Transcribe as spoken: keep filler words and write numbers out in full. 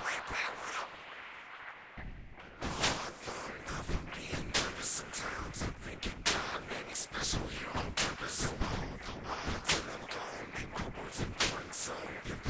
Sometimes I'm thinking God made me special here on purpose. So all the while till I'm gone, make my words important. So